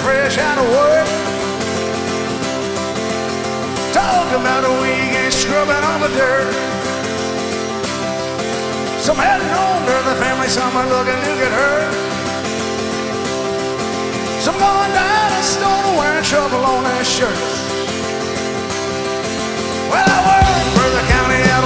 fresh out of work. Talk about a weekend scrubbing on the dirt. Some heading home to the family, some are looking to get hurt. Some going down a store wearing trouble on their shirts. Well, I work